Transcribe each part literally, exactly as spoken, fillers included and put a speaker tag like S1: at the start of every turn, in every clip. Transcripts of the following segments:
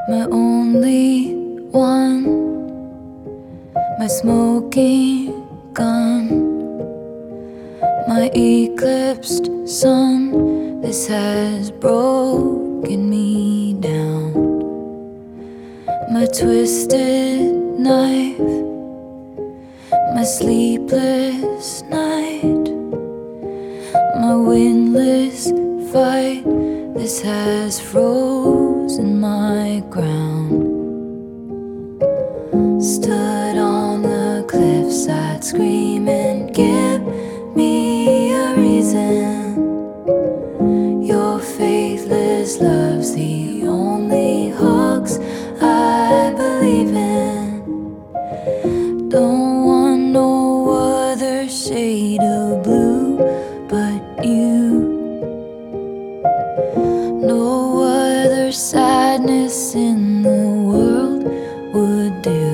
S1: my only one, my smoking gun, my eclipsed sun. This has broken me down. My twisted knife, my sleepless night, my windless fight. This has frozen my ground. Stood on the cliffside screaming, give me a reason. Your faithless love's the only hugs I believe in. Don't want no other shade of blue but you. No other sadness in the world would do.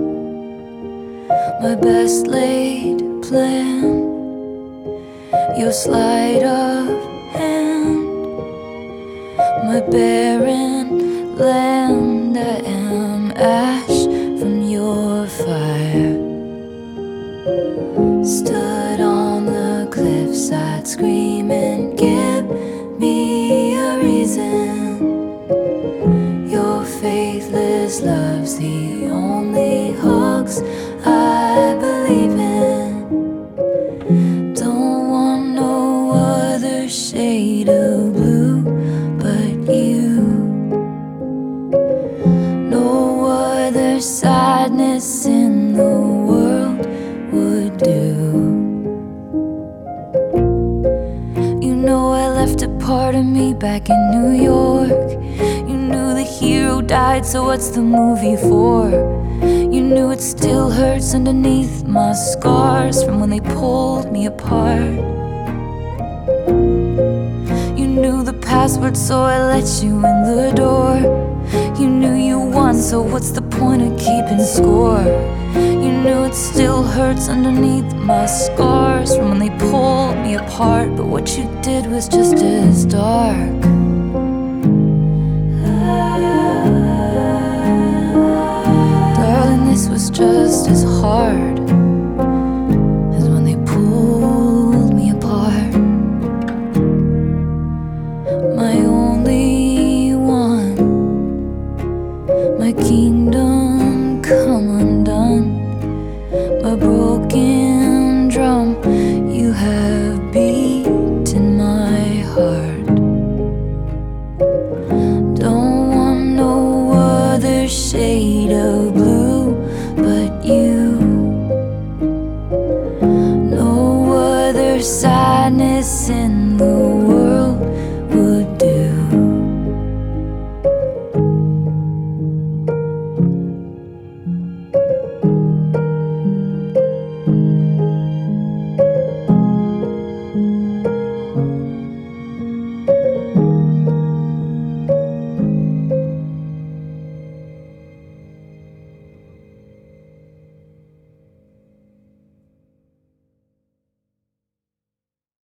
S1: My best laid plan, your sleight of hand, my barren land. I am ash from your fire. Stood on the cliffside screaming, give me a reason. Your faithless love's the only hugs I believe in. Don't want no other shade of blue but you. No other sadness in the world would do. You know I left a part of me back in New York. You knew the hero died, so what's the movie for? You knew it still hurts underneath my scars from when they pulled me apart. You knew the password, so I let you in the door. You knew you won, so what's the point of keeping score? You knew it still hurts underneath my scars from when they pulled me apart. But what you did was just as dark. Darling, this was just as hard as when they pulled me apart. My only one, my kingdom come undone, my broken drum. You have beaten my heart. Don't want no other shade of blue but you. No other sadness in the world